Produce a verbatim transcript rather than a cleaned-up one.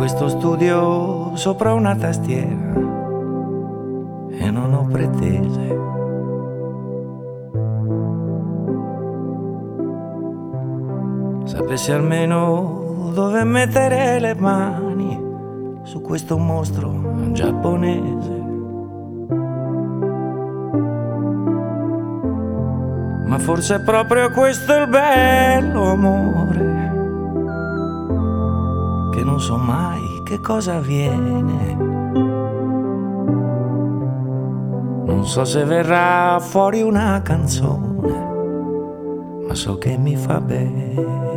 questo studio sopra una tastiera e non ho pretese. Sapessi almeno dove mettere le mani su questo mostro giapponese. Ma forse è proprio questo il bello, amore, che non so mai che cosa avviene. Non so se verrà fuori una canzone, ma so che mi fa bene.